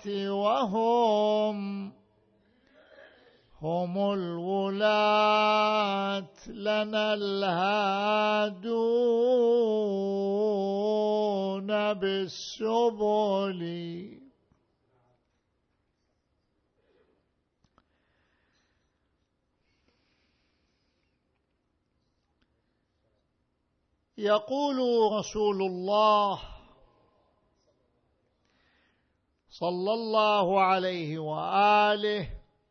وهم الولاة لنا الهادون بالسبل. يقول رسول الله صلى الله عليه وآله: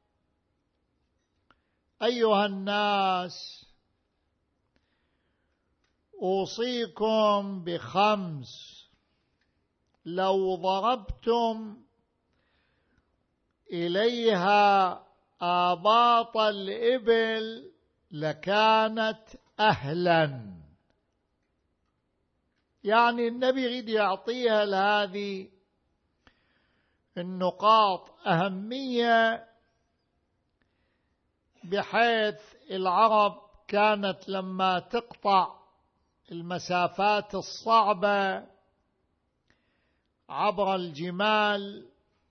أيها الناس، أوصيكم ب5 لو ضربتم إليها آباط الإبل لكانت أهلا. يعني النبي يريد يعطيها لهذه النقاط أهمية، بحيث العرب كانت لما تقطع المسافات الصعبة عبر الجمال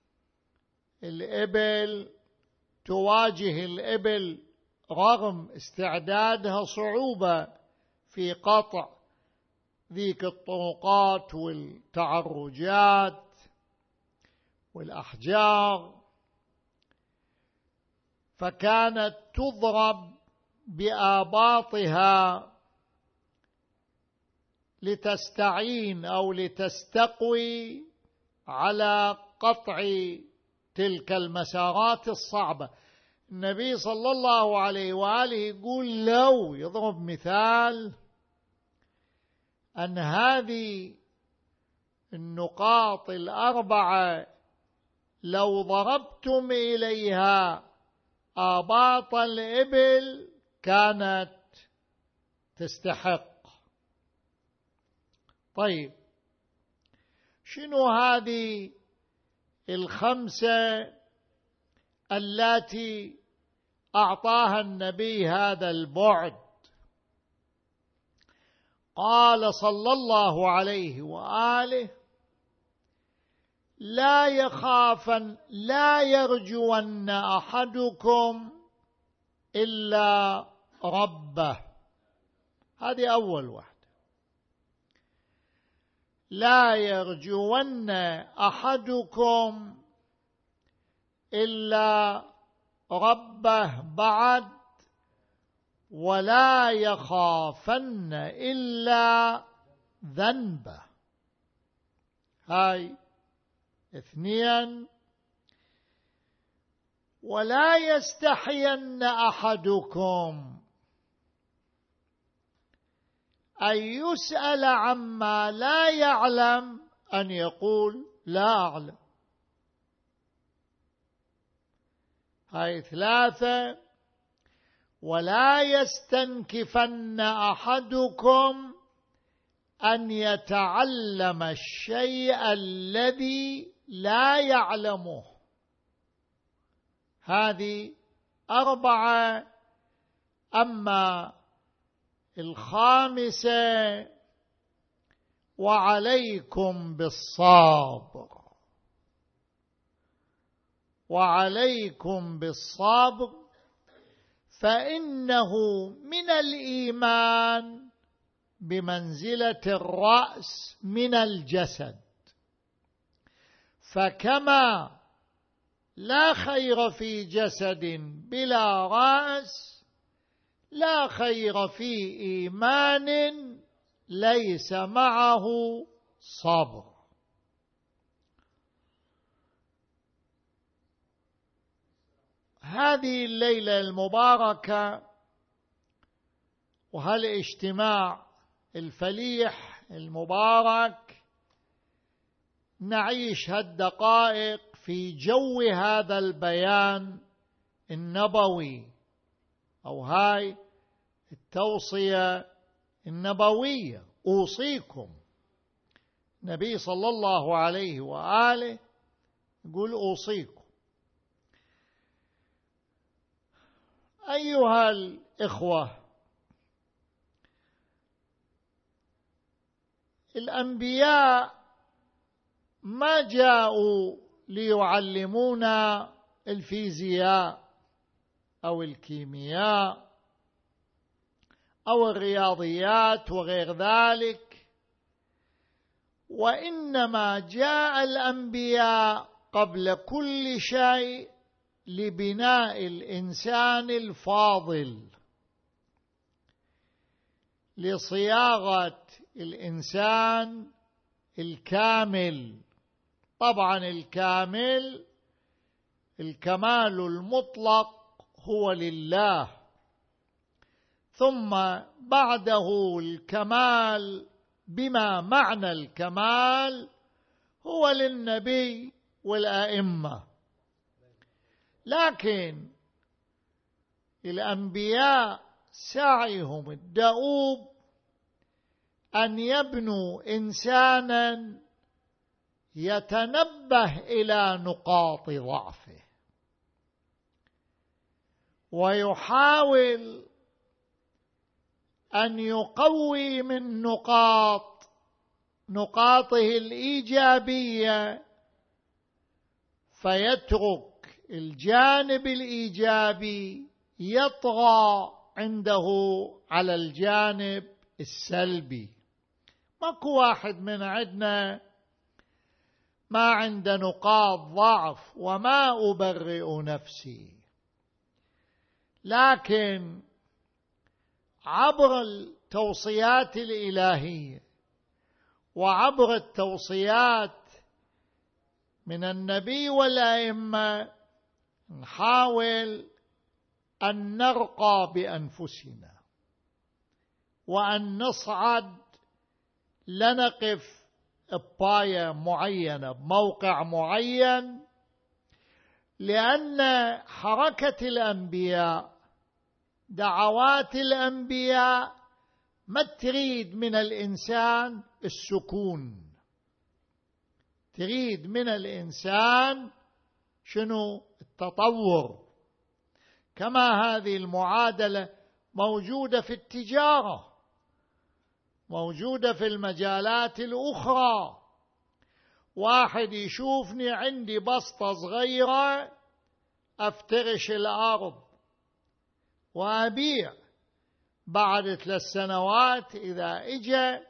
الإبل، تواجه الإبل رغم استعدادها صعوبة في قطع ذيك الطرقات والتعرجات والأحجار، فكانت تضرب بآباطها لتستعين أو لتستقوي على قطع تلك المسارات الصعبة. النبي صلى الله عليه وآله يقول لو يضرب مثال أن هذه النقاط 4 لو ضربتم إليها آباط الإبل كانت تستحق. طيب، شنو هذه 5 التي أعطاها النبي هذا البعد؟ قال صلى الله عليه وآله: لا يرجون أحدكم إلا ربه. هذه أول واحدة. لا يرجون أحدكم إلا ربه، بعد ولا يخافن إلا ذنبه. هاي 2. ولا يستحين أحدكم أن يسأل عما لا يعلم أن يقول لا أعلم. هاي 3. ولا يستنكفن أحدكم أن يتعلم الشيء الذي لا يعلمه. هذه 4. أما 5: وعليكم بالصبر. وعليكم بالصبر فإنه من الإيمان بمنزلة الرأس من الجسد. فكما لا خير في جسد بلا رأس، لا خير في إيمان ليس معه صبر. هذه الليلة المباركة وهالاجتماع الفليح المبارك نعيش هالدقائق في جو هذا البيان النبوي أو هاي التوصية النبوية. أوصيكم. النبي صلى الله عليه وآله يقول أوصيكم. أيها الإخوة، الأنبياء ما جاءوا ليعلمونا الفيزياء أو الكيمياء أو الرياضيات وغير ذلك، وإنما جاء الأنبياء قبل كل شيء لبناء الإنسان الفاضل، لصياغة الإنسان الكامل. طبعا الكمال المطلق هو لله، ثم بعده الكمال بما معنى الكمال هو للنبي والأئمة. لكن الأنبياء سعيهم الدؤوب أن يبنوا إنسانا يتنبه إلى نقاط ضعفه، ويحاول أن يقوي من نقاطه الإيجابية، فيترك الجانب الإيجابي يطغى عنده على الجانب السلبي. ماكو واحد من عندنا ما عنده نقاط ضعف، وما أبرئ نفسي، لكن عبر التوصيات الإلهية وعبر التوصيات من النبي والأئمة نحاول أن نرقى بأنفسنا وأن نصعد، لا نقف بباية معينة بموقع معين، لأن حركة الأنبياء، دعوات الأنبياء ما تريد من الإنسان السكون، تريد من الإنسان شنو؟ التطور. كما هذه المعادلة موجودة في التجارة، موجودة في المجالات الأخرى. واحد يشوفني عندي بسطة صغيرة أفترش الأرض وأبيع، بعد 3 سنوات إذا إجا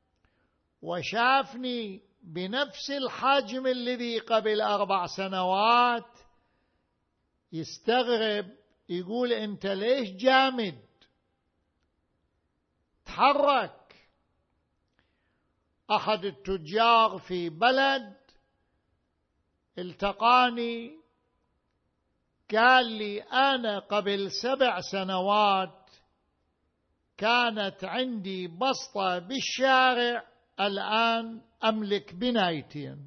وشافني بنفس الحجم الذي قبل 4 سنوات يستغرب، يقول أنت ليش جامد؟ تحرك. أحد التجار في بلد التقاني قال لي أنا قبل 7 سنوات كانت عندي بسطة بالشارع، الآن أملك بنايتين.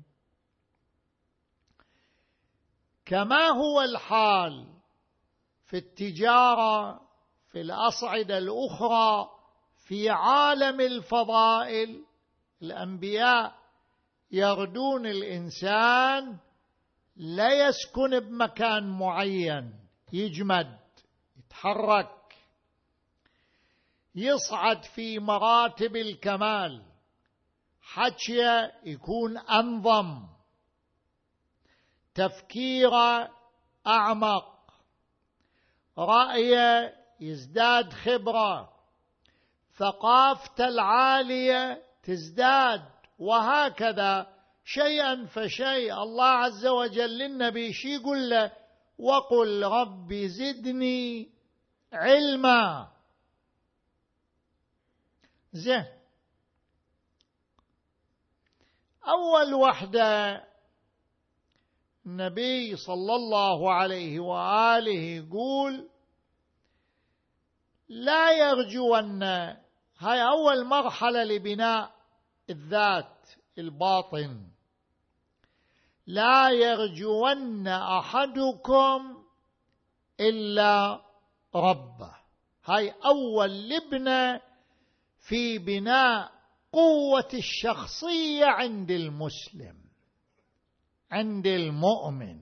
كما هو الحال في التجارة في الأصعدة الأخرى في عالم الفضائل، الأنبياء يردون الإنسان لا يسكن بمكان معين، يجمد، يتحرك، يصعد في مراتب الكمال، حكيه يكون أنظم، تفكيره أعمق، رأيه يزداد خبرة، ثقافته العالية تزداد، وهكذا شيئا فشيء. الله عز وجل للنبي شي يقول له؟ وقل رب زدني علما. زين، أول وحدة النبي صلى الله عليه وآله يقول لا يرجون، هاي أول مرحلة لبناء الذات الباطن، لا يرجون أحدكم إلا ربه. هاي أول لبنة في بناء قوة الشخصية عند المسلم، عند المؤمن.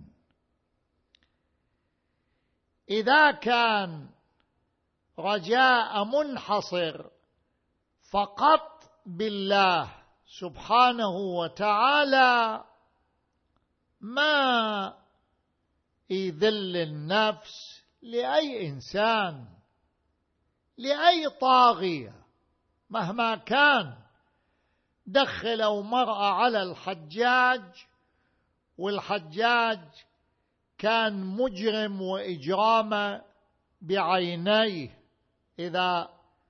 إذا كان رجاء منحصر فقط بالله سبحانه وتعالى ما يذل النفس لأي إنسان، لأي طاغية مهما كان. دخلوا مرأة على الحجاج، والحجاج كان مجرم وإجرام بعينيه، إذا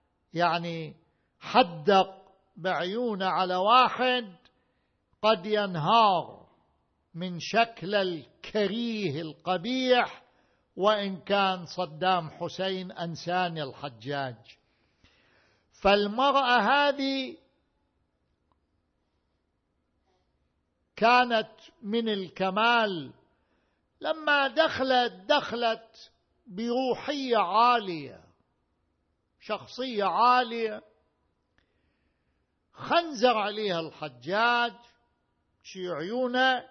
حدق بعيونه على واحد قد ينهار من شكل الكريه القبيح، وإن كان صدام حسين أنسان الحجاج. فالمرأة هذه كانت من الكمال، لما دخلت بروحية عالية، شخصية عالية. خنزر عليها الحجاج شي عيونه،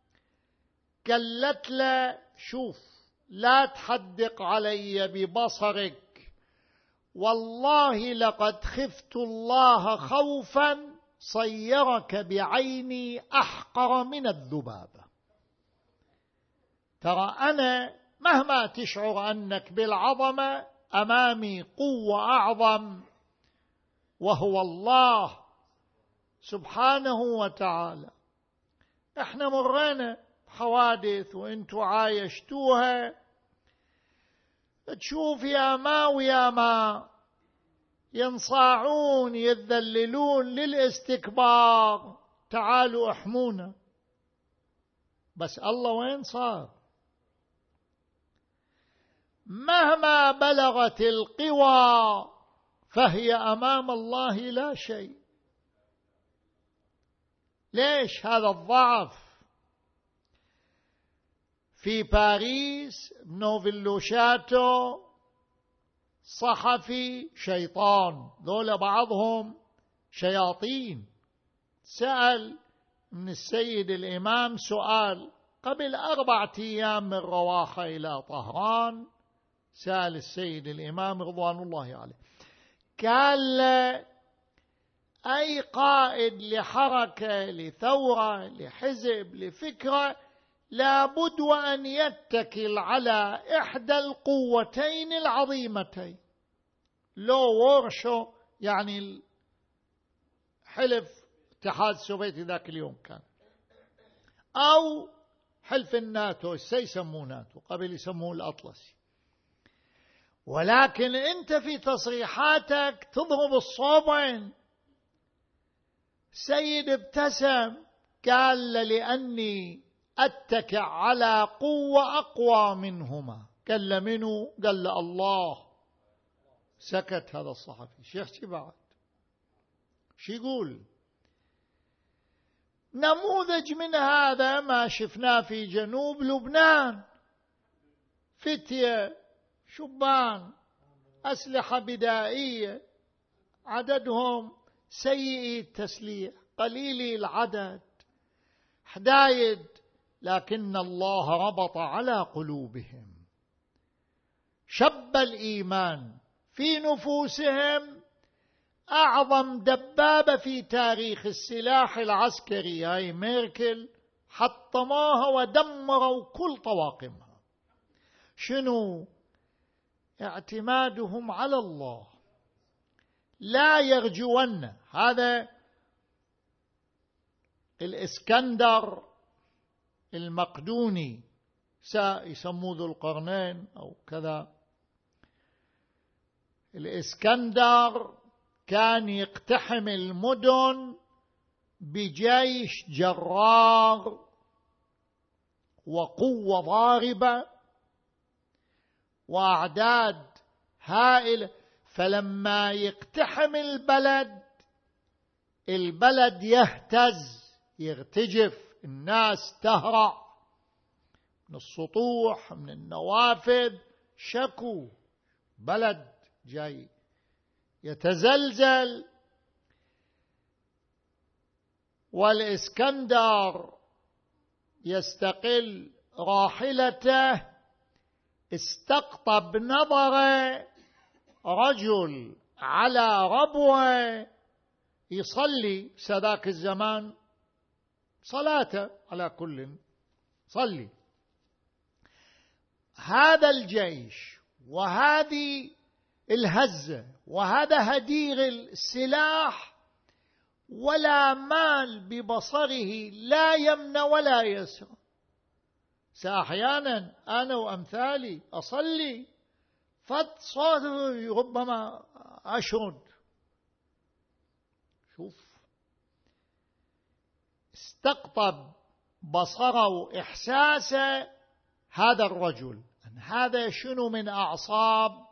قالت له: شوف، لا تحدق علي ببصرك، والله لقد خفت الله خوفا صيرك بعيني أحقر من الذبابة. ترى أنا مهما تشعر أنك بالعظمة، أمامي قوة أعظم، وهو الله سبحانه وتعالى. احنا مرينا حوادث وانتوا عايشتوها، تشوف يا ما ويا ما ينصاعون يذللون للاستكبار، تعالوا احمونا. بس الله وين صار؟ مهما بلغت القوى فهي أمام الله لا شيء. ليش هذا الضعف؟ في باريس نوفيلوشاتو صحفي شيطان، ذولا بعضهم شياطين، سأل من السيد الإمام سؤال قبل 4 أيام من رواحة إلى طهران. سأل السيد الإمام رضوان الله عليه، قال له: أي قائد لحركة، لثورة، لحزب، لفكرة، لابد وأن يتكل على إحدى القوتين العظيمتين، لو وورشو حلف الاتحاد السوفيتي ذاك اليوم كان، أو حلف الناتو، يسموه ناتو، قبل يسموه الأطلسي. ولكن أنت في تصريحاتك تضرب الصوبين. سيد ابتسم قال: لأني أتكئ على قوة أقوى منهما. قال: منه؟ قال: الله. سكت هذا الصحفي. شيخ بعد شو يقول؟ نموذج من هذا ما شفناه في جنوب لبنان، فتية شبان أسلحة بدائية، عددهم سيئي التسليح، قليلي العدد، حدايد، لكن الله ربط على قلوبهم، شب الإيمان في نفوسهم. أعظم دبابة في تاريخ السلاح العسكري هاي ميركل حطموها ودمروا كل طواقمها. شنو؟ اعتمادهم على الله، لا يرجون. هذا الإسكندر المقدوني، يسموه ذو القرنين أو كذا. الإسكندر كان يقتحم المدن بجيش جرار وقوة ضاربة وأعداد هائلة، فلما يقتحم البلد يهتز، يرتجف، الناس تهرع من السطوح، من النوافذ، شكوا بلد جاي يتزلزل. والإسكندر يستقل راحلته، استقطب نظره رجل على ربوه يصلي سذاك الزمان صلاته على كل، صلي. هذا الجيش وهذه الهزة وهذا هدير السلاح ولا مال ببصره، لا يمنى ولا يسرى. أحيانا أنا وأمثالي أصلي صوت ربما أشرد. شوف، استقطب بصره وإحساسه هذا الرجل أن هذا شنو من أعصاب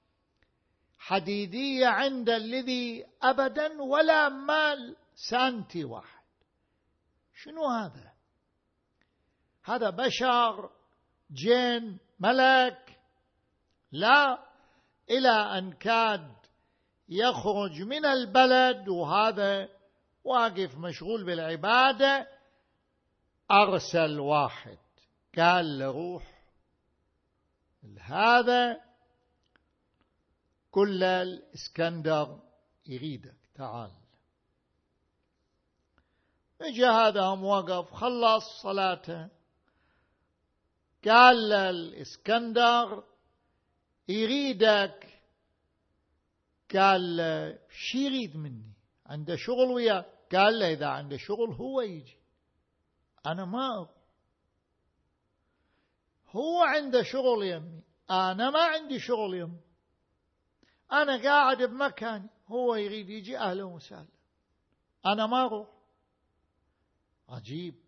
حديدية عند الذي أبدا ولا مال سنتي واحد. شنو هذا؟ هذا بشر، جن، ملك؟ لا، إلى أن كاد يخرج من البلد وهذا واقف مشغول بالعبادة، أرسل واحد قال له روح هذا كل الإسكندر يريدك، تعال. اجى هذا هم وقف خلص صلاته، قال الإسكندر يريدك. قال شي يريد مني؟ عنده شغل وياه. قال له إذا عنده شغل هو يجي، أنا ما أروح. هو عنده شغل يمي، أنا ما عندي شغل يمي، أنا قاعد بمكاني، هو يريد يجي أهلا وسهلا، أنا ما أروح. عجيب.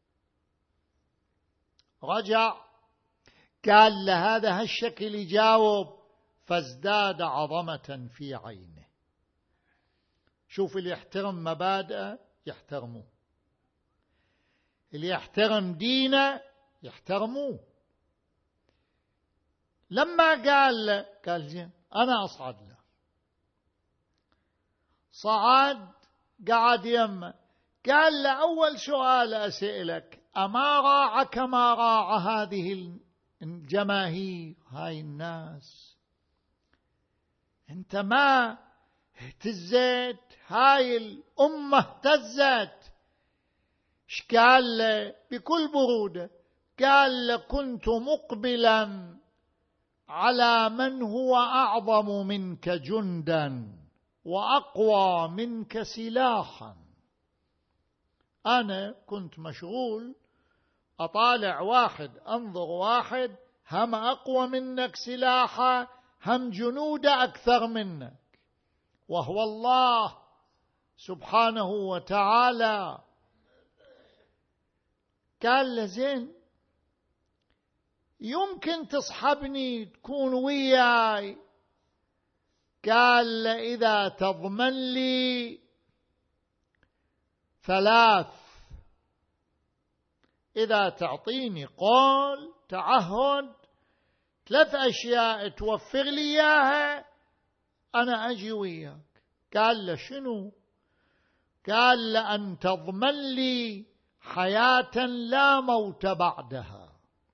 رجع قال لهذا هالشكل يجاوب، فازداد عظمة في عينه. شوف، اللي يحترم مبادئه يحترموه، اللي يحترم دينه يحترموه. لما قال زين أنا أصعد له، صعد قعد يمه، قال له أول سؤال أسألك، أما راعك ما راع هذه الجماهير، هاي الناس؟ أنت ما اهتزت؟ هاي الأمة اهتزت. ايش قال له بكل برودة؟ قال له كنت مقبلا على من هو أعظم منك جندا وأقوى منك سلاحا. أنا كنت مشغول أطالع واحد، أنظر واحد هم أقوى منك سلاحا، هم جنود أكثر منك، وهو الله سبحانه وتعالى. قال له زين يمكن تصحبني تكون وياي؟ قال له إذا تضمن لي 3، إذا تعطيني قول تعهد 3 أشياء توفر لي إياها أنا أجي وياك. قال له شنو؟ قال له أن تضمن لي حياة لا موت بعدها،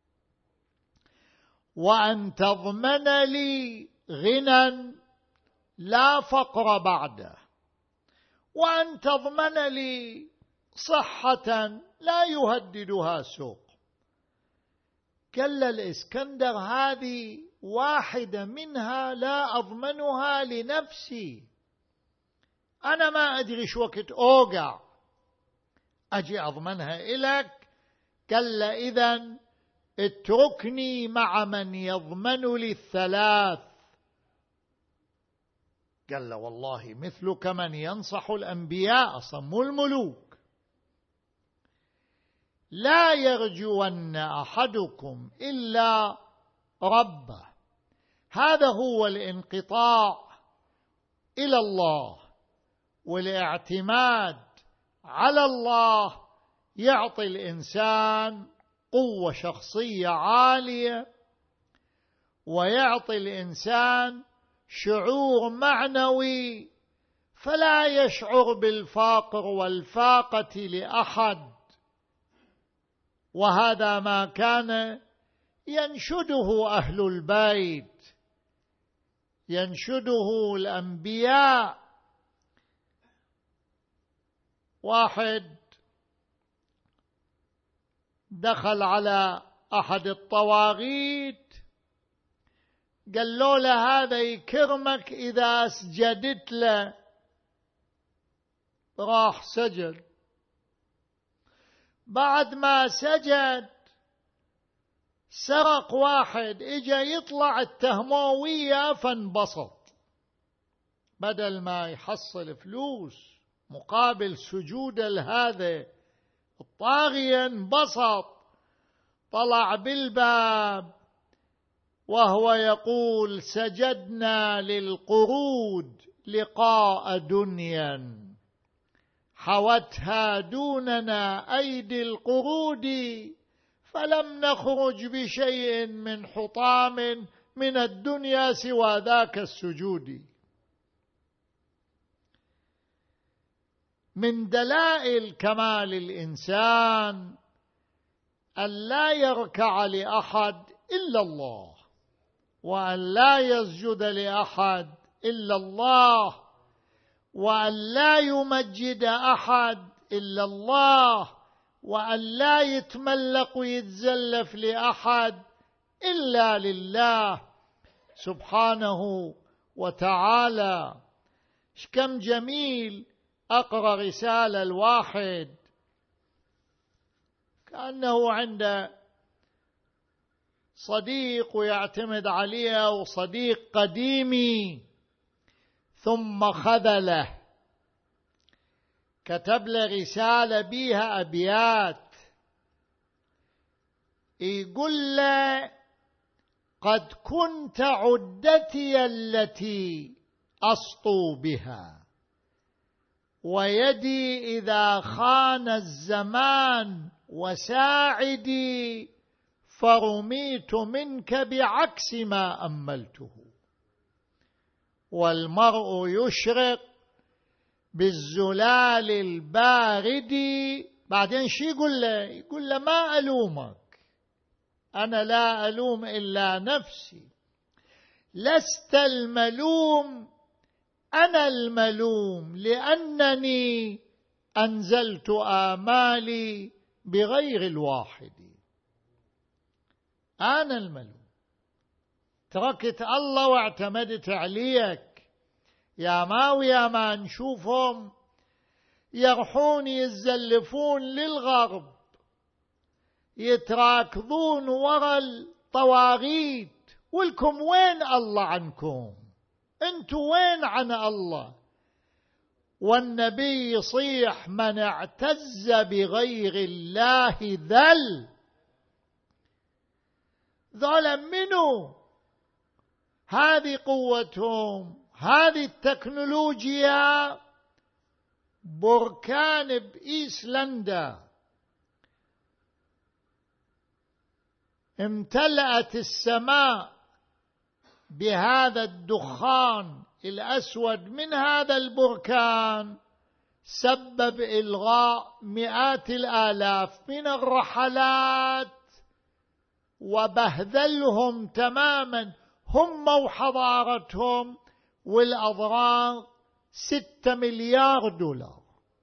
وأن تضمن لي غنى لا فقر بعده، وأن تضمن لي صحة لا يهددها سوق. قال الإسكندر هذه واحدة منها لا أضمنها لنفسي، أنا ما أدري شو وقت أوقع أجي أضمنها إلك. قال إذن اتركني مع من يضمن لي 3. قال له والله مثلك من ينصح الأنبياء صموا الملوك، لا يرجون أحدكم إلا ربه. هذا هو الانقطاع إلى الله والاعتماد على الله، يعطي الإنسان قوة شخصية عالية، ويعطي الإنسان شعور معنوي، فلا يشعر بالفقر والفاقة لأحد. وهذا ما كان ينشده أهل البيت، ينشده الأنبياء. واحد دخل على أحد الطواغيت قال له هذا يكرمك إذا سجدت له، راح سجد. بعد ما سجد سرق واحد، اجا يطلع التهموية فانبسط، بدل ما يحصل فلوس مقابل سجود لهذا الطاغية انبسط، طلع بالباب وهو يقول سجدنا للقرود لقاء دنيا حوتها دوننا أيدي القرود، فلم نخرج بشيء من حطام من الدنيا سوى ذاك السجود. من دلائل كمال الإنسان أن لا يركع لأحد إلا الله، وأن لا يسجد لأحد إلا الله، وأن لا يمجد أحد إلا الله، وأن لا يتملق ويتزلف لأحد إلا لله سبحانه وتعالى. كم جميل أقرأ رسالة الواحد كأنه عنده صديق ويعتمد عليه وصديق قديمي، ثم خذله، كتب له رسالة بيها أبيات يقول له قد كنت عدتي التي أسطو بها، ويدي إذا خان الزمان وساعدي، فرميت منك بعكس ما أملته. والمرء يشرق بالزلال البارد. بعدين شي يقول له؟ يقول له ما ألومك، أنا لا ألوم إلا نفسي، لست الملوم أنا الملوم، لأنني أنزلت آمالي بغير الواحد. أنا الملوم، تركت الله واعتمدت عليك. يا ما ويا ما نشوفهم يرحون يتزلفون للغرب، يتراكضون وراء الطواغيت، ولكم وين الله عنكم؟ انتوا وين عن الله؟ والنبي يصيح من اعتز بغير الله ذل. ذولا منو؟ هذه قوتهم، هذه التكنولوجيا. بركان بإيسلندا امتلأت السماء بهذا الدخان الأسود من هذا البركان، سبب إلغاء مئات الآلاف من الرحلات وبهذلهم تماما هم وحضارتهم، والأضرار 6 مليار دولار.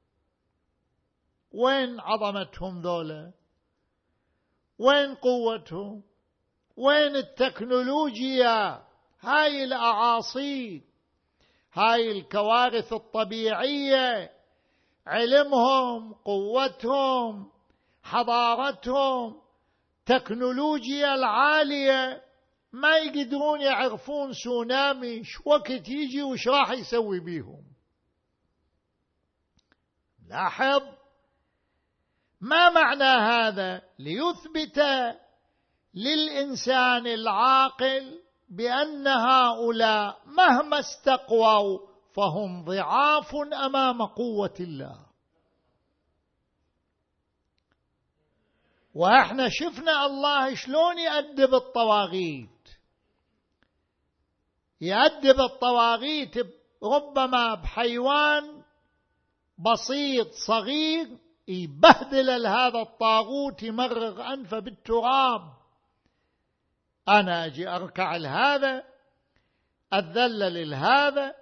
وين عظمتهم ذولا؟ وين قوتهم؟ وين التكنولوجيا؟ هاي الأعاصير، هاي الكوارث الطبيعية، علمهم، قوتهم، حضارتهم، تكنولوجيا العالية، ما يقدرون يعرفون سونامي شو وقت يجي وش راح يسوي بيهم. لاحظ ما معنى هذا؟ ليثبت للإنسان العاقل بأن هؤلاء مهما استقووا فهم ضعاف أمام قوة الله. وإحنا شفنا الله شلون يأدب الطواغيت. يأدب الطواغيت ربما بحيوان بسيط صغير، يبهدل هذا الطاغوت، يمرغ أنفه بالتراب. أنا أجي أركع لهذا، أتذلل لهذا.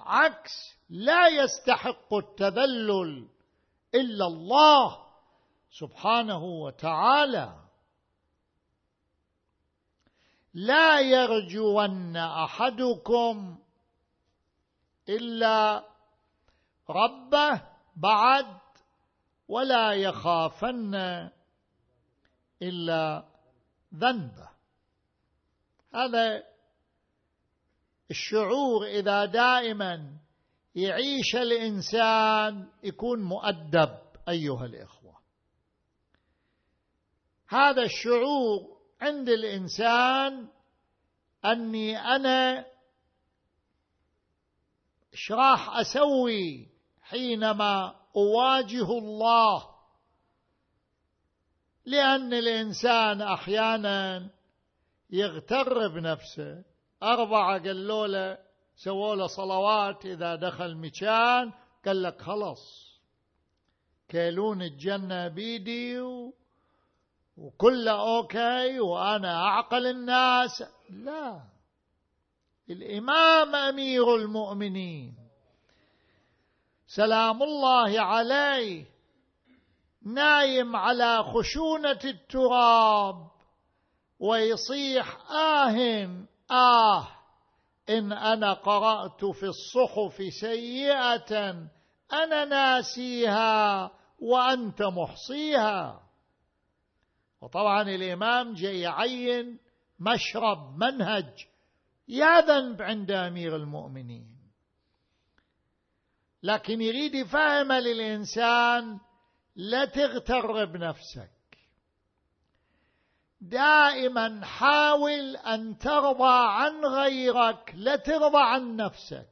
بالعكس، لا يستحق التذلل إلا الله سبحانه وتعالى: لا يرجون أحدكم إلا ربه بعد، ولا يخافن إلا ذنبه. هذا الشعور إذا دائما يعيش الإنسان يكون مؤدب أيها الإخوة. هذا الشعور عند الإنسان أني أنا إيش راح أسوي حينما أواجه الله، لأن الإنسان أحيانا يغتر بنفسه. 4 قالوا له سووا له صلوات، إذا دخل مكان قال لك خلص كيلون الجنة بيدي وكله أوكي وأنا أعقل الناس. لا، الإمام أمير المؤمنين سلام الله عليه نايم على خشونة التراب ويصيح: إن أنا قرأت في الصحف سيئة أنا ناسيها وأنت محصيها. وطبعا الإمام جاي يعين مشرب منهج، يا ذنب عند أمير المؤمنين، لكن يريد يفهم للإنسان: لا تغتر بنفسك، دائما حاول أن ترضى عن غيرك، لا ترضى عن نفسك.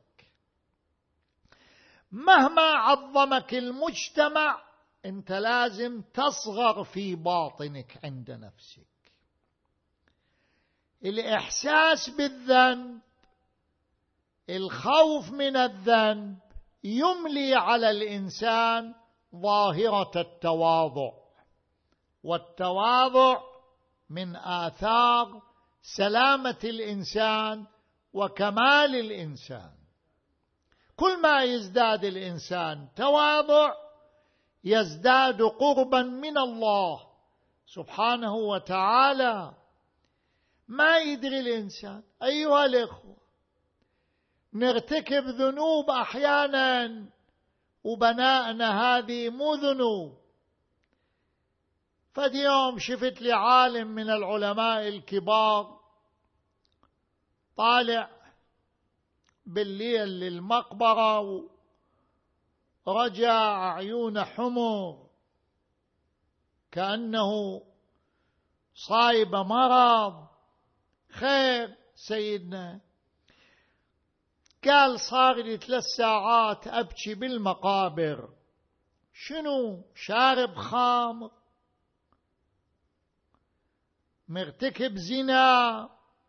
مهما عظمك المجتمع أنت لازم تصغر في باطنك عند نفسك. الإحساس بالذنب، الخوف من الذنب، يملي على الإنسان ظاهرة التواضع، والتواضع من آثار سلامة الإنسان وكمال الإنسان. كل ما يزداد الإنسان تواضع يزداد قربا من الله سبحانه وتعالى. ما يدري الإنسان أيها الإخوة، نرتكب ذنوب أحيانا وبناءنا هذه مو ذنوب. فاليوم شفت لي عالم من العلماء الكبار طالع بالليل للمقبرة ورجع عيون حمر كأنه صايب مرض. خير سيدنا، قال صار لي 3 ساعات أبكي بالمقابر. شنو؟ شارب خمر، مرتكب زنا،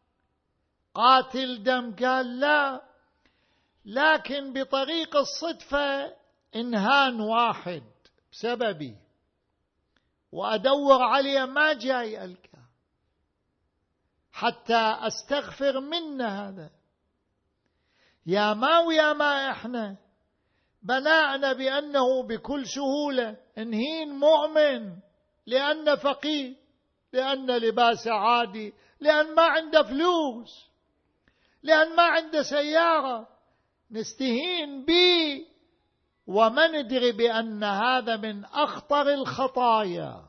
قاتل دم؟ قال لا، لكن بطريق الصدفة انهان واحد بسببي وأدور عليه ما جاي ألقى حتى أستغفر منه. هذا يا ما ويا ما إحنا بناءنا بأنه بكل سهولة نهين مؤمن لأنه فقير، لأن لباسه عادي، لأن ما عنده فلوس، لأن ما عنده سيارة، نستهين به وما ندري بأن هذا من أخطر الخطايا.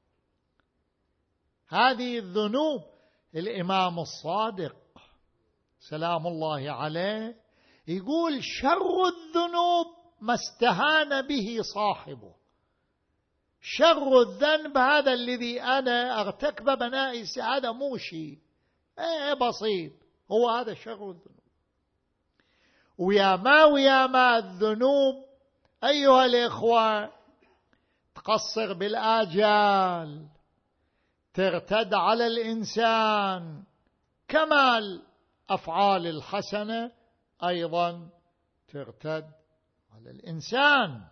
هذه الذنوب الإمام الصادق سلام الله عليه يقول: شر الذنوب ما استهان به صاحبه. شر الذنب هذا الذي أنا أرتكب بنائس، هذا مو شيء بسيط، هو هذا شر الذنوب. ويا ما الذنوب أيها الإخوة تقصر بالآجال، ترتد على الإنسان، كما الأفعال الحسنة أيضا ترتد على الإنسان.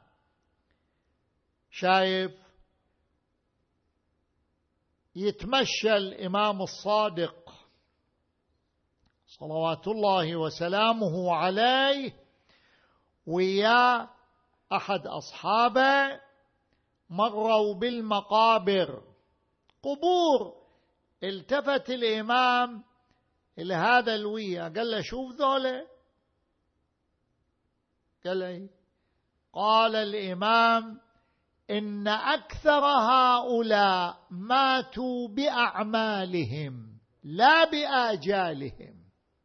شايف يتمشى الإمام الصادق صلوات الله وسلامه عليه ويا أحد أصحابه، مروا بالمقابر، قبور. التفت الإمام إلى هذا الوية قال له شوف ذولا. قال له قال الإمام إن أكثر هؤلاء ماتوا بأعمالهم لا بآجالهم.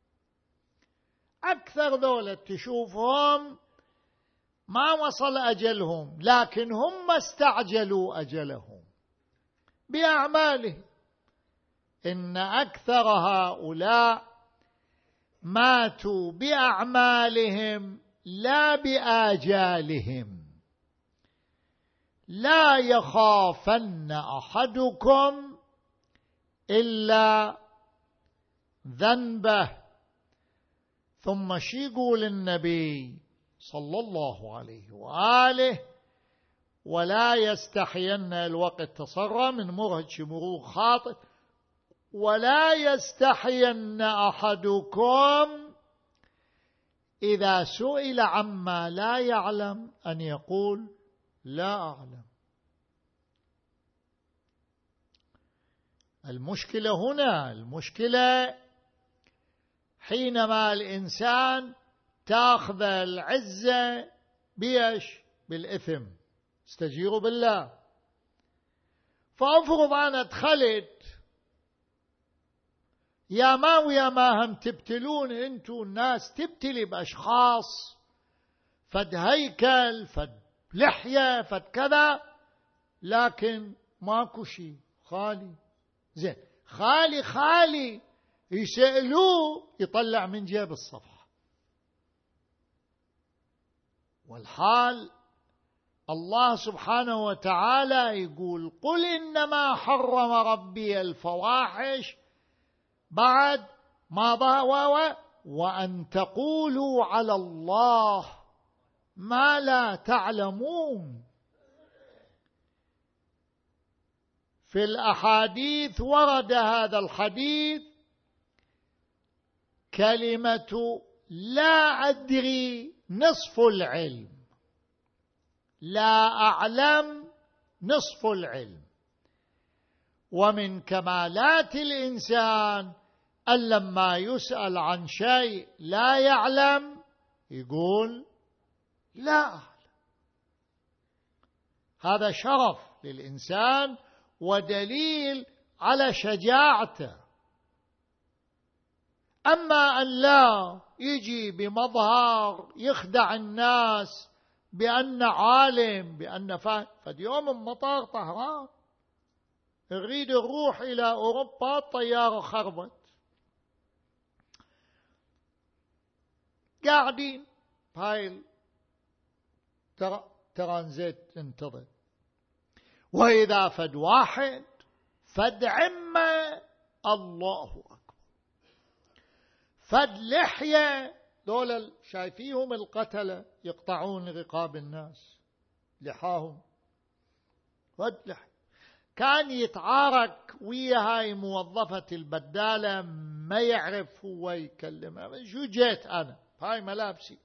أكثر ذولا تشوفهم ما وصل أجلهم، لكن هم استعجلوا أجلهم بأعمالهم. إن أكثر هؤلاء ماتوا بأعمالهم لا بآجالهم. لا يخافن أحدكم إلا ذنبه. ثم شي يقول النبي صلى الله عليه وآله ولا يستحين، الوقت تصرى من مرهج مرور خاطئ، ولا يستحين أحدكم إذا سئل عما لا يعلم أن يقول لا أعلم. المشكلة هنا، المشكلة حينما الإنسان تأخذ العزة بيش بالإثم، استجيروا بالله. فأفرض أنا دخلت يا ما ويا ما هم تبتلون انتو الناس، تبتلي بأشخاص فد هيكل فد لحية فد كذا، لكن ماكو شيء خالي. زين خالي يسألوه يطلع من جيب الصفحة. والحال الله سبحانه وتعالى يقول قل إنما حرم ربي الفواحش بعد ما ضاوى وأن تقولوا على الله ما لا تعلمون. في الأحاديث ورد هذا الحديث كلمة لا أدري نصف العلم، لا أعلم نصف العلم. ومن كمالات الإنسان أن لما يسأل عن شيء لا يعلم يقول لا أعلم. هذا شرف للإنسان ودليل على شجاعته. أما أن لا يجي بمظهر يخدع الناس بأن عالم بأن فاهم. فاليوم المطار طهران يريد الروح إلى أوروبا، الطيارة خربت، قاعدين هاي ترانزيت انتظر، وإذا فد واحد فد عمة الله أكبر، فد لحية، دول شايفيهم القتلة يقطعون رقاب الناس لحاهم، فد لحية. كان يتعارك ويا هاي موظفة البدالة ما يعرف هو يكلمها، شو جيت أنا هاي ملابسي،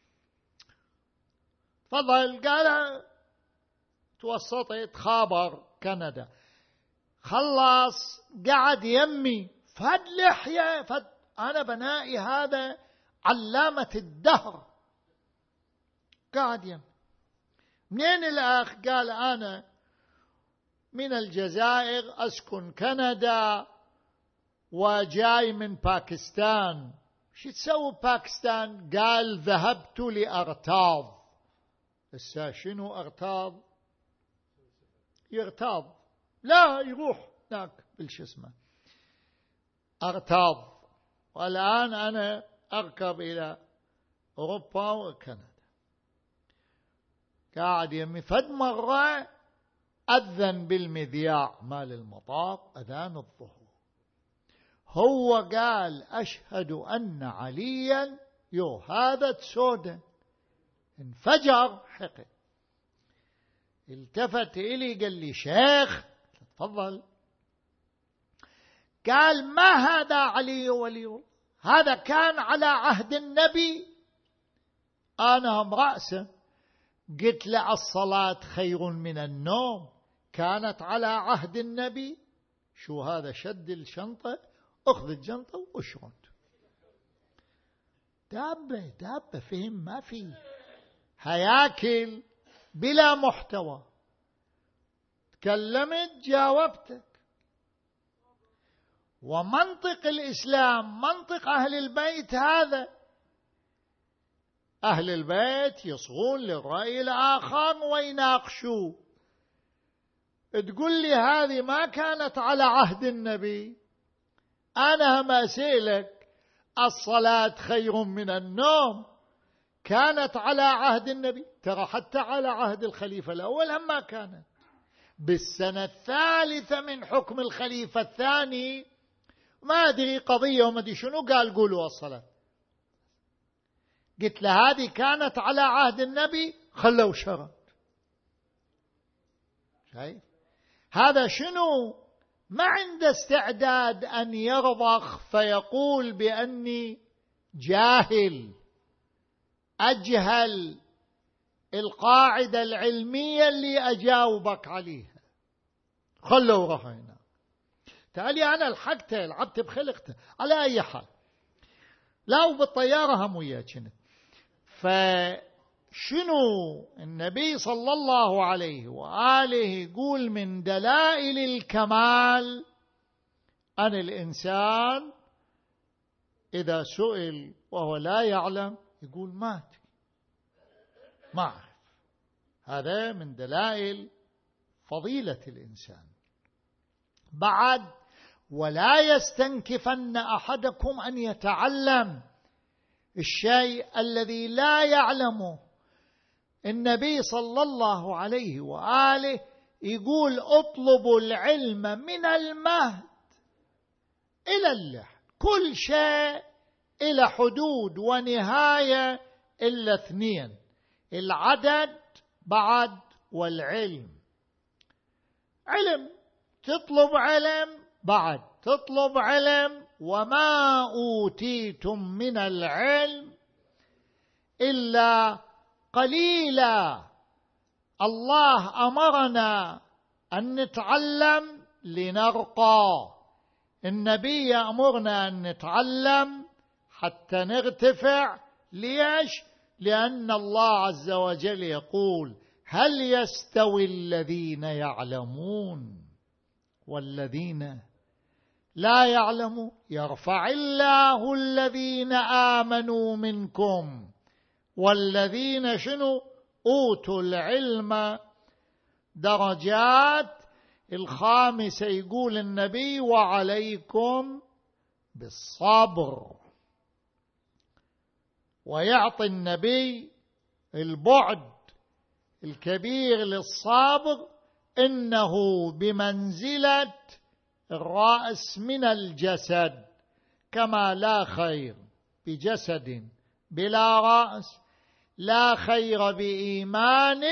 تفضل. قال توسطت خابر كندا، خلص قعد يمي فد لحية فد. أنا بنائي هذا علامة الدهر، قاعد يمي. منين الأخ؟ قال أنا من الجزائر أسكن كندا وجاي من باكستان. شو تسوي باكستان؟ قال ذهبت لأغتاظ. هسه شنو أغتاظ؟ يغتاظ، لا يروح هناك بالشو اسمه أغتاظ. والآن أنا أركب إلى أوروبا وكندا. قاعد يمي فد مرة أذن بالمذياع مال المطار أذان الظهر، هو قال أشهد أن عليا هذا سودا، انفجر حقد. التفت إلي قال لي شيخ تفضل. قال ما هذا علي ولي الله، هذا كان على عهد النبي. أنا هم رأسه. قلت له الصلاة خير من النوم كانت على عهد النبي. شو هذا؟ شد الشنطة، أخذ الجنطة واشرد. دابة فهم ما فيه، هياكل بلا محتوى. تكلمت جاوبتك. ومنطق الإسلام منطق أهل البيت هذا. أهل البيت يصغون للرأي الآخر ويناقشوا. تقول لي هذه ما كانت على عهد النبي، أنا هم أسألك الصلاة خير من النوم كانت على عهد النبي. ترى حتى على عهد الخليفة الأول هم ما كانت. بالسنة الثالثة من حكم الخليفة الثاني ما أدري قضية وما أدري شنو قال قولوا الصلاة. قلت له هذه كانت على عهد النبي، خلوا شرط. شايف هذا شنو؟ ما عنده استعداد أن يرضخ فيقول بأني جاهل أجهل القاعدة العلمية اللي أجاوبك عليها. خلوا رهينا. تعالي أنا لحقته، لعبت بخلقته على أي حال. لا وبالطيارة هم وياك. فشنو النبي صلى الله عليه وآله يقول من دلائل الكمال أن الإنسان إذا سئل وهو لا يعلم يقول ما أعرف. هذا من دلائل فضيلة الإنسان. بعد ولا يستنكفن أحدكم أن يتعلم الشيء الذي لا يعلمه. النبي صلى الله عليه وآله يقول اطلبوا العلم من المهد إلى اللحد. كل شيء إلى حدود ونهاية إلا اثنين: العدد بعد والعلم. علم تطلب علم، بعد تطلب علم. وما أوتيتم من العلم إلا قليلا. الله أمرنا أن نتعلم لنرقى. النبي يأمرنا أن نتعلم حتى نرتفع. ليش؟ لأن الله عز وجل يقول: هل يستوي الذين يعلمون والذين لا يعلمون؟ يرفع الله الذين آمنوا منكم والذين شنو أوتوا العلم درجات. الخامسة يقول النبي: وعليكم بالصبر. ويعطي النبي البعد الكبير للصبر، إنه بمنزلة الرأس من الجسد، كما لا خير بجسد بلا رأس، لا خير بإيمان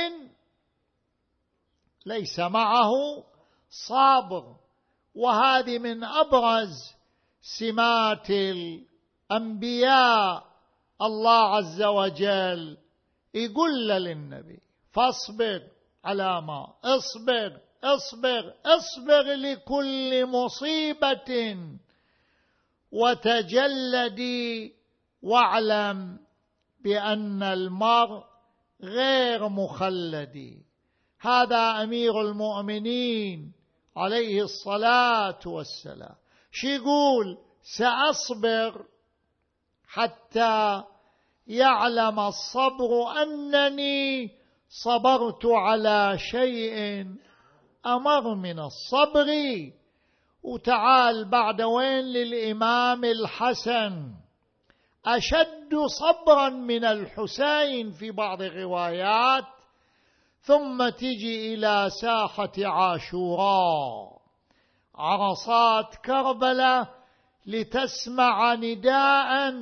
ليس معه صابر. وهذه من أبرز سمات الأنبياء. الله عز وجل يقول للنبي: فاصبر على ما اصبر اصبر اصبر لكل مصيبة وتجلدي، واعلم بأن المرء غير مخلد. هذا أمير المؤمنين عليه الصلاة والسلام. شو يقول؟ سأصبر حتى يعلم الصبر أنني صبرت على شيء أمر من الصبر. وتعال بعد وين للإمام الحسن: أشد صبرا من الحسين في بعض الروايات. ثم تجي إلى ساحة عاشوراء، عرصات كربلاء، لتسمع نداء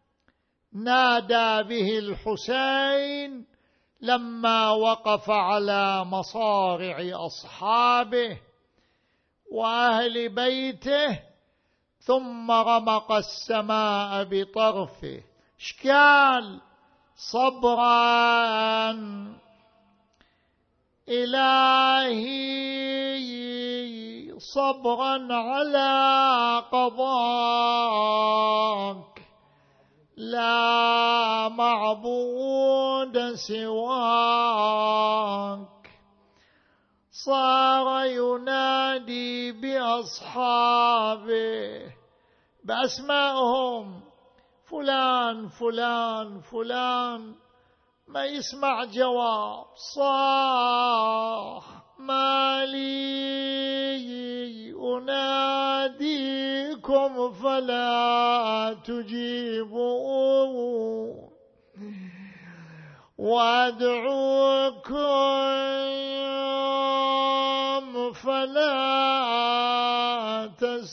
نادى به الحسين لما وقف على مصارع أصحابه وأهل بيته، ثم رمق السماء بطرفه. اشكال صبرا إلهي صبرا على قضاك، لا معبود سواك. صار ينادي بأصحابه بأسمائهم، فلان فلان فلان، ما يسمع جواب. صاح ما لي أناديكم فلا تجيبون، وأدعوكم فلا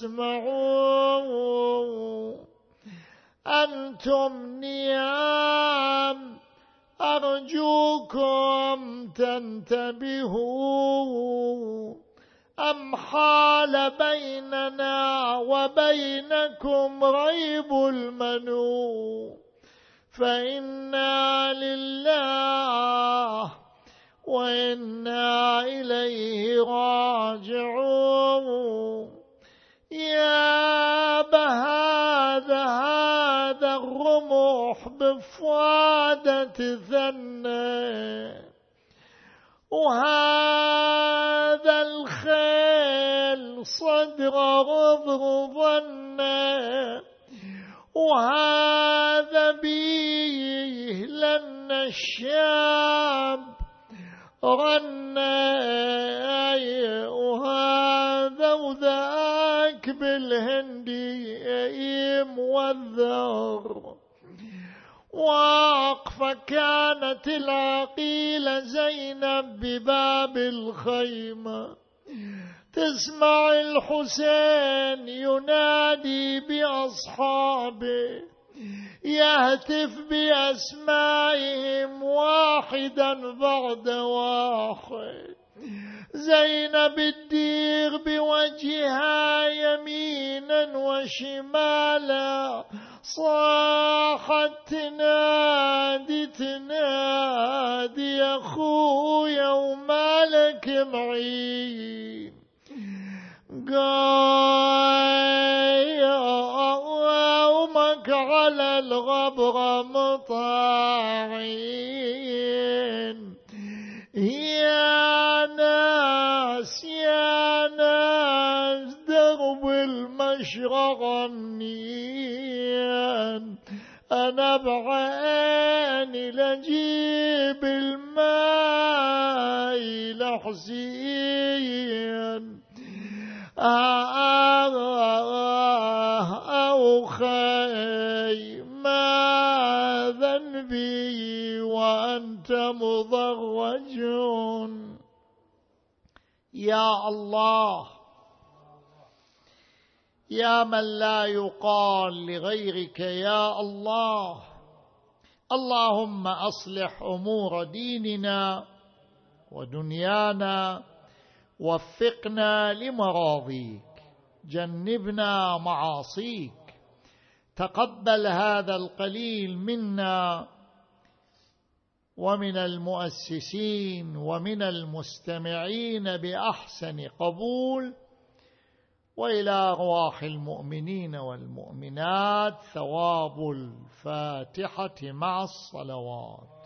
تسمعون. أنتم نيام أرجوكم تنتبهوا، أم حال بيننا وبينكم ريب المنون، فإنا لله وإنا إليه راجعون. يا هذا الرمح بفوادة ثنى، وهذا الخيل صدر غضرضنا، وهذا بيه لن الشاب غنى، وهذا وذاك بالهندي موذر. واقفة كانت العقيلة زينب بباب الخيمة، تسمع الحسين ينادي بأصحابه، يهتف بأسمائهم واحدا بعد واحد. زينب تدير بوجهها يمينا وشمالا، صاحت تنادي يا أخويا ومالك معين. قومك على الغبر مطاعين، يا ناس درب المشرق النيان، أنا بعيني لجيب الماء لحسين. أو خي ما ذنبي وأنت مضرج. يا الله، يا من لا يقال لغيرك يا الله، اللهم أصلح أمور ديننا ودنيانا، وفقنا لمراضيك، جنبنا معاصيك، تقبل هذا القليل منا ومن المؤسسين ومن المستمعين بأحسن قبول، وإلى أرواح المؤمنين والمؤمنات ثواب الفاتحة مع الصلوات.